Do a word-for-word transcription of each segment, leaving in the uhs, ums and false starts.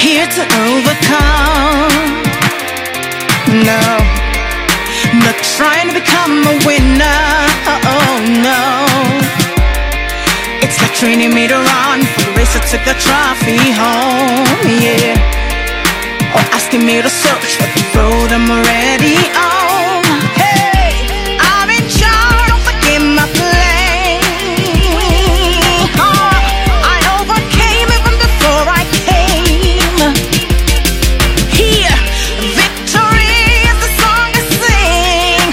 here to overcome. No, not trying to become a winner. Oh no, it's like training me to run for the race to take the trophy home. Yeah, or asking me to search for the road I'm already on. Hey, I'm in charge, don't forget my plane. Oh, I overcame even before I came. Here, victory is the song I sing.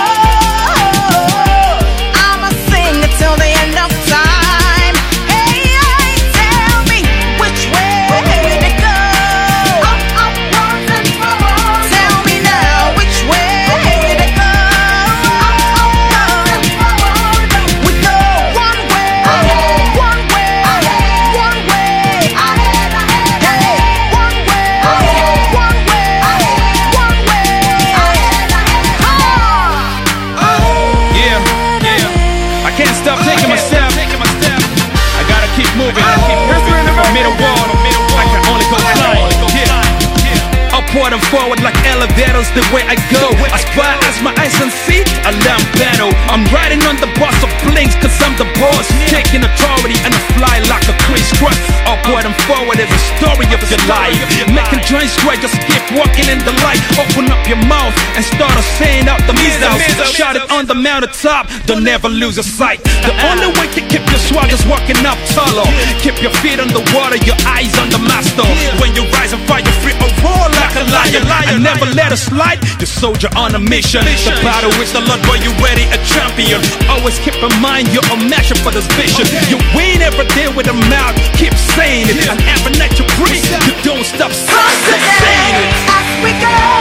Oh, I'ma sing it till the end of time. Hey, hey, tell me which way to go. Up, upwards and forwards. Tell me now which way to go. Up, upwards and forwards. We go one way, one way, one way, ahead, ahead, hey, one way, one way, one way, ahead, ahead. Yeah, yeah. I can't stop taking my step. I gotta keep moving. From middle wall, I can only go flying. Yeah. Upward and forward like elevators, the way I go. As far as my eyes can see, I learn battle. I'm riding on the bus of blinks, cause I'm the boss. Taking authority and I fly like a crisscross. Upward and forward is the story of your life. Making joints straight, just keep walking in the light. Open up your mouth and start saying out the missiles. Shout it on the mountaintop, don't never lose your sight. The only way to keep your swag is walking up taller. Keep your feet on the water, your eyes on the master. When you rise and fight, you're free or roar like a lion. I never let it slide, you soldier on a mission. The battle is the Lord, boy, you ready, a champion. Always keep in mind you're a measure for this vision. You win every day with a mouth, keep saying it. And every night you breathe, you don't stop saying it. As we go.